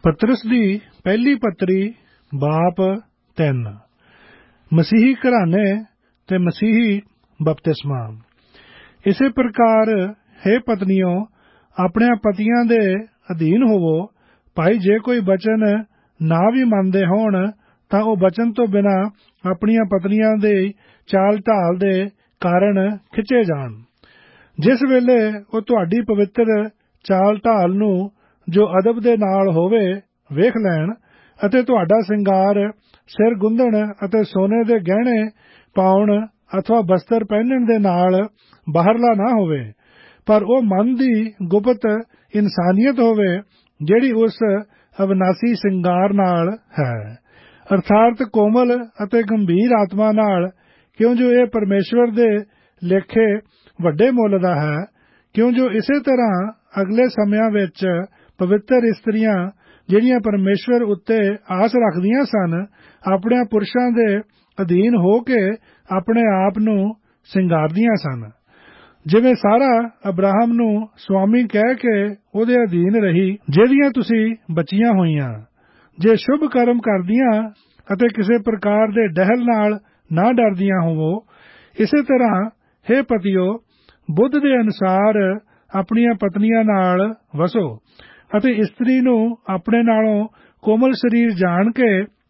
पतरस दी पहली पत्री बाप 3 मसीही घराने ते मसीही बपतिस्मा। इसे प्रकार हे पत्नियों अपने पतियां दे अधीन होवो, भाई जे कोई बचन ना भी मनदे होण तां ओ बचन तो बिना अपनियां पत्नियां दे चाल ढाल दे कारण खिचे जाण। जिस वेले ओ तुहाडी पवित्र चाल ढाल नूं जो अदब दे नाल होवे वेख लैण ਅਤੇ ਤੁਹਾਡਾ ਸਿੰਗਾਰ ਸਿਰ ਗੁੰਦਣ ਅਤੇ ਸੋਨੇ ਦੇ ਗਹਿਣੇ ਪਾਉਣ ਅਥਵਾ ਬਸਤਰ ਪਹਿਨਣ ਦੇ ਨਾਲ ਬਾਹਰਲਾ ਨਾ ਹੋਵੇ, ਪਰ ਉਹ ਮਨ ਦੀ ਗੁਪਤ ਇਨਸਾਨੀਅਤ ਹੋਵੇ ਜਿਹੜੀ ਉਸ ਅਵਿਨਾਸੀ ਸਿੰਗਾਰ ਨਾਲ ਹੈ, ਅਰਥਾਤ ਕੋਮਲ ਅਤੇ ਗੰਭੀਰ ਆਤਮਾ ਨਾਲ, ਕਿਉਂ ਜੋ ਇਹ ਪਰਮੇਸ਼ਵਰ ਦੇ ਲੇਖੇ ਵੱਡੇ ਮੁੱਲ ਦਾ ਹੈ। ਕਿਉਂ ਜੋ ਇਸੇ ਤਰ੍ਹਾਂ ਅਗਲੇ ਸਮਿਆਂ ਵਿੱਚ ਪਵਿੱਤਰ ਇਸਤਰੀਆਂ ਜਿਹੜੀਆਂ ਪਰਮੇਸ਼ਵਰ ਉੱਤੇ ਆਸ ਰੱਖਦੀਆਂ ਸਨ, ਆਪਣੇ ਪੁਰਸ਼ਾਂ ਦੇ ਅਧੀਨ ਹੋ ਕੇ ਆਪਣੇ ਆਪ ਨੂੰ ਸਿੰਗਾਰਦੀਆਂ ਸਨ, ਜਿਵੇਂ ਸਾਰਾ ਅਬਰਾਹਮ ਨੂੰ ਸੁਆਮੀ ਕਹਿ ਕੇ ਉਹਦੇ ਅਧੀਨ ਰਹੀ, ਜਿਹਦੀਆਂ ਤੁਸੀਂ ਬੱਚੀਆਂ ਹੋਈਆਂ, ਜੇ ਸ਼ੁਭ ਕਰਮ ਕਰਦੀਆਂ ਅਤੇ ਕਿਸੇ ਪ੍ਰਕਾਰ ਦੇ ਡਹਿਲ ਨਾਲ ਨਾ ਡਰਦੀਆਂ ਹੋਵੋ। ਇਸੇ ਤਰ੍ਹਾਂ ਹੇ ਪਤਿਓ, ਬੁੱਧ ਦੇ ਅਨੁਸਾਰ ਆਪਣੀਆਂ ਪਤਨੀਆਂ ਨਾਲ ਵਸੋ ਅਤੇ ਇਸਤਰੀ ਨੂੰ ਆਪਣੇ ਨਾਲੋਂ ਕੋਮਲ ਸਰੀਰ ਜਾਣ ਕੇ,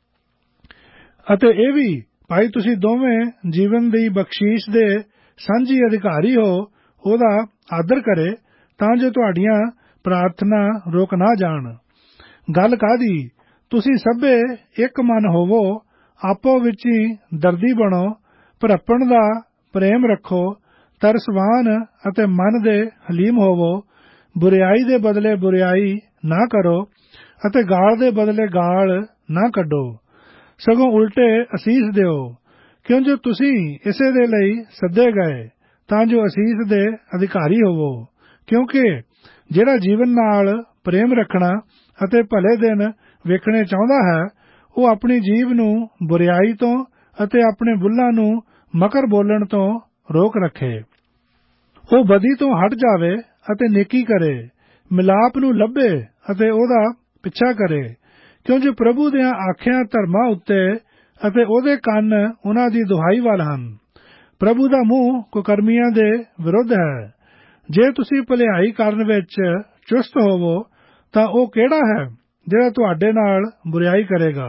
ਅਤੇ ਇਹ ਵੀ ਭਾਈ ਤੁਸੀਂ ਦੋਵੇਂ ਜੀਵਨ ਦੀ ਬਖਸ਼ੀਸ਼ ਦੇ ਸਾਂਝੀ ਅਧਿਕਾਰੀ ਹੋ, ਉਹਦਾ ਆਦਰ ਕਰੇ, ਤਾਂ ਜੋ ਤੁਹਾਡੀਆਂ ਪ੍ਰਾਰਥਨਾ ਰੁਕ ਨਾ ਜਾਣ। ਗੱਲ ਕਾਹਦੀ, ਤੁਸੀਂ ਸਭੇ ਇੱਕ ਮਨ ਹੋਵੋ, ਆਪੋ ਵਿੱਚ ਹੀ ਦਰਦੀ ਬਣੋ, ਭਰਪਣ ਦਾ ਪ੍ਰੇਮ ਰੱਖੋ, ਤਰਸਵਾਨ ਅਤੇ ਮਨ ਦੇ ਹਲੀਮ ਹੋਵੋ, ਬੁਰਿਆਈ ਦੇ ਬਦਲੇ ਬੁਰਿਆਈ ਨਾ ਕਰੋ ਅਤੇ ਗਾਲ ਦੇ ਬਦਲੇ ਗਾਲ ਨਾ ਕੱਢੋ, ਸਗੋਂ ਉਲਟੇ ਅਸੀਸ ਦਿਓ, ਕਿਉਂ ਜੋ ਤੁਸੀਂ ਇਸੇ ਦੇ ਲਈ ਸੱਦੇ ਗਏ, ਤਾਂ ਜੋ ਅਸੀਸ ਦੇ ਅਧਿਕਾਰੀ ਹੋਵੋ। ਕਿਉਂਕਿ ਜਿਹੜਾ ਜੀਵਨ ਨਾਲ ਪ੍ਰੇਮ ਰੱਖਣਾ ਅਤੇ ਭਲੇ ਦਿਨ ਵੇਖਣੇ ਚਾਹੁੰਦਾ ਹੈ, ਉਹ ਆਪਣੀ ਜੀਭ ਨੂੰ ਬੁਰਿਆਈ ਤੋਂ ਅਤੇ ਆਪਣੇ ਬੁੱਲ੍ਹਾਂ ਨੂੰ ਮਕਰ ਬੋਲਣ ਤੋਂ ਰੋਕ ਰੱਖੇ। ਉਹ ਬਦੀ ਤੋਂ ਹਟ ਜਾਵੇ ਅਤੇ ਨੇਕੀ ਕਰੇ, ਮਿਲਾਪ ਨੂੰ ਲੱਭੇ ਅਤੇ ਉਹਦਾ ਪਿੱਛਾ ਕਰੇ, ਕਿਉਂ ਜੋ ਪ੍ਰਭੂ ਦੀਆਂ ਆਖਿਆਂ ਧਰਮਾਂ ਉੱਤੇ ਅਤੇ ਉਹਦੇ ਕੰਨ ਉਹਨਾਂ ਦੀ ਦੁਹਾਈ ਵੱਲ ਹਨ। ਪ੍ਰਭੂ ਦਾ ਮੂੰਹ ਕੁਕਰਮੀਆਂ ਦੇ ਵਿਰੁੱਧ ਹੈ। ਜੇ ਤੁਸੀਂ ਭਲਾਈ ਕਰਨ ਵਿੱਚ ਚੁਸਤ ਹੋਵੋ ਤਾਂ ਉਹ ਕਿਹੜਾ ਹੈ ਜਿਹੜਾ ਤੁਹਾਡੇ ਨਾਲ ਬੁਰਾਈ ਕਰੇਗਾ।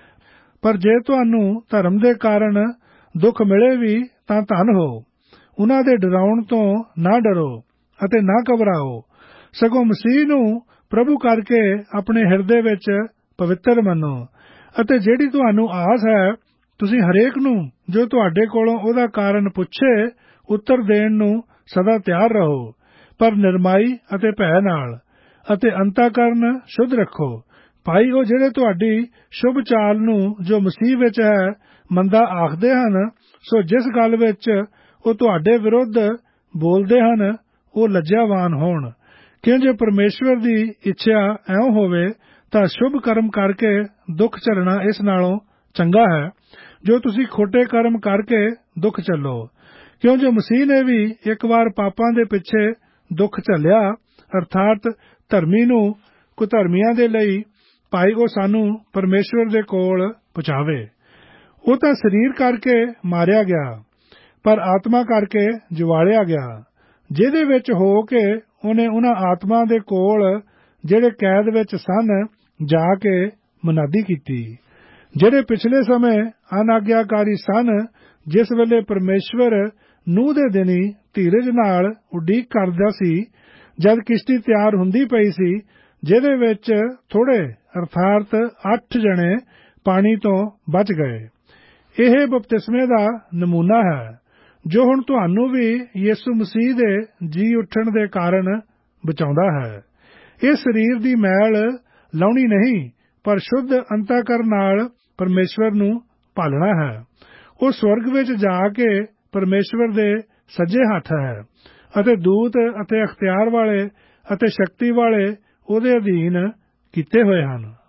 ਪਰ ਜੇ ਤੁਹਾਨੂੰ ਧਰਮ ਦੇ ਕਾਰਨ ਦੁੱਖ ਮਿਲੇ ਵੀ ਤਾਂ ਧਨ ਹੋ। ਉਹਨਾਂ ਦੇ ਡਰਾਉਣ ਤੋਂ ਨਾ ਡਰੋ ਅਤੇ ਨਾ ਘਬਰਾਓ, ਸਗੋਂ ਮਸੀਹ ਨੂੰ ਪ੍ਰਭੂ ਕਰਕੇ ਆਪਣੇ ਹਿਰਦੇ ਵਿੱਚ ਪਵਿੱਤਰ ਮੰਨੋ, ਅਤੇ ਜਿਹੜੀ ਤੁਹਾਨੂੰ ਆਸ ਹੈ, ਤੁਸੀਂ ਹਰੇਕ ਨੂੰ ਜੋ ਤੁਹਾਡੇ ਕੋਲੋਂ ਉਹਦਾ ਕਾਰਨ ਪੁੱਛੇ ਉੱਤਰ ਦੇਣ ਨੂੰ ਸਦਾ ਤਿਆਰ ਰਹੋ, ਪਰ ਨਿਰਮਾਈ ਅਤੇ ਭੈ ਨਾਲ, ਅਤੇ ਅੰਤःਕਰਨ ਸ਼ੁੱਧ ਰੱਖੋ। ਭਾਈ ਉਹ ਜਿਹੜੇ ਤੁਹਾਡੀ ਸ਼ੁਭ ਚਾਲ ਨੂੰ ਜੋ ਮਸੀਹ ਵਿੱਚ ਹੈ ਮੰਦਾ ਆਖਦੇ ਹਨ, ਸੋ ਜਿਸ ਗੱਲ ਵਿੱਚ ਉਹ ਤੁਹਾਡੇ ਵਿਰੁੱਧ ਬੋਲਦੇ ਹਨ ਉਹ ਲੱਜਾਵਾਨ ਹੋਣ। ਕਿਉਂ ਜੇ ਪਰਮੇਸ਼ਵਰ ਦੀ ਇੱਛਾ ਇਉਂ ਹੋਵੇ ਤਾਂ ਸ਼ੁਭ ਕਰਮ ਕਰਕੇ ਦੁੱਖ ਝੱਲਣਾ ਇਸ ਨਾਲੋਂ ਚੰਗਾ ਹੈ, ਜੋ ਤੁਸੀਂ ਖੋਟੇ ਕਰਮ ਕਰਕੇ ਦੁੱਖ ਝੱਲੋ। ਕਿਉਂ ਜੋ ਮਸੀਹ ਨੇ ਵੀ ਇੱਕ ਵਾਰ ਪਾਪਾਂ ਦੇ ਪਿੱਛੇ ਦੁੱਖ ਝੱਲਿਆ, ਅਰਥਾਤ ਧਰਮੀ ਨੂੰ ਕੁਧਰਮੀਆਂ ਦੇ ਲਈ, ਭਾਈ ਉਹ ਸਾਨੂੰ ਪਰਮੇਸ਼ਵਰ ਦੇ ਕੋਲ ਪਹੁੰਚਾਵੇ। ਉਹ ਤਾਂ ਸਰੀਰ ਕਰਕੇ ਮਾਰਿਆ ਗਿਆ, ਪਰ ਆਤਮਾ ਕਰਕੇ ਜਵਾਲਿਆ ਗਿਆ, ਜਿਹਦੇ ਵਿੱਚ ਹੋ ਕੇ ਉਹਨੇ ਉਹਨਾਂ ਆਤਮਾ ਦੇ ਕੋਲ ਜਿਹੜੇ ਕੈਦ ਵਿੱਚ ਸਨ ਜਾ ਕੇ ਮੁਨਾਦੀ ਕੀਤੀ, ਜਿਹੜੇ ਪਿਛਲੇ ਸਮੇਂ ਅਨਾਗਿਆਕਾਰੀ ਸਨ, ਜਿਸ ਵੇਲੇ ਪਰਮੇਸ਼ਵਰ ਨੂਹ ਦੇ ਦਿਨੀ ਧੀਰਜ ਨਾਲ ਉਡੀਕ ਕਰਦਾ ਸੀ, ਜਦ ਕਿਸ਼ਤੀ ਤਿਆਰ ਹੁੰਦੀ ਪਈ ਸੀ, ਜਿਹਦੇ ਵਿੱਚ ਥੋੜੇ ਅਰਥਾਤ 8 ਜਣੇ ਪਾਣੀ ਤੋਂ ਬਚ ਗਏ। ਇਹ ਬਪਤਿਸਮੇ ਦਾ ਨਮੂਨਾ ਹੈ, ਜੋ ਹੁਣ ਤੁਹਾਨੂੰ ਵੀ ਯਿਸੂ ਮਸੀਹ ਦੇ ਜੀ ਉੱਠਣ ਦੇ ਕਾਰਨ ਬਚਾਉਂਦਾ ਹੈ। ਇਹ ਸਰੀਰ ਦੀ ਮੈਲ ਲਾਉਣੀ ਨਹੀਂ, ਪਰ ਸ਼ੁੱਧ ਅੰਤःਕਰਨ ਨਾਲ ਪਰਮੇਸ਼ਵਰ ਨੂੰ ਭਾਲਣਾ ਹੈ। ਉਹ ਸਵਰਗ ਵਿੱਚ ਜਾ ਕੇ ਪਰਮੇਸ਼ਵਰ ਦੇ ਸੱਜੇ ਹੱਥ ਹੈ, ਅਤੇ ਦੂਤ ਅਤੇ ਅਖਤਿਆਰ ਵਾਲੇ ਅਤੇ ਸ਼ਕਤੀ ਵਾਲੇ ਉਹਦੇ ਅਧੀਨ ਕੀਤੇ ਹੋਏ ਹਨ।